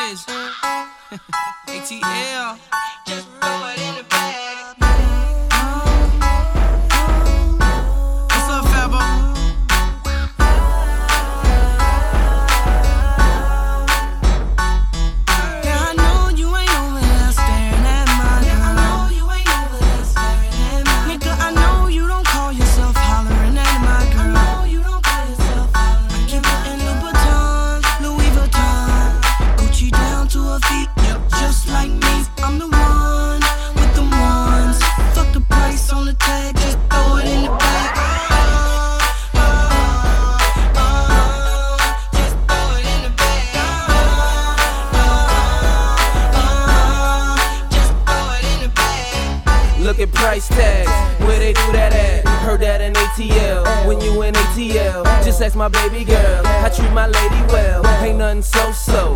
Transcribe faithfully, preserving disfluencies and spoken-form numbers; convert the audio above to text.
is. A T L. Just throw it in the bag. What's up, Fabo? Yeah, I know you ain't over there staring at my girl. I know you ain't over there staring at my nigga. I know you don't call yourself hollering at my girl. I know you don't call yourself hollering. I keep it in Louboutin, Louis Vuitton, Gucci down to her feet. Yep, just like me. I'm the one with the ones. Fuck the price on the tag, just throw it in the bag. Uh, uh, uh, just throw it in the bag. Uh, uh, just throw it in the bag. Look at price tags, where they do that at? Heard that in A T L, when you in A T L. Just ask my baby girl, I treat my lady well. Ain't nothing so-so,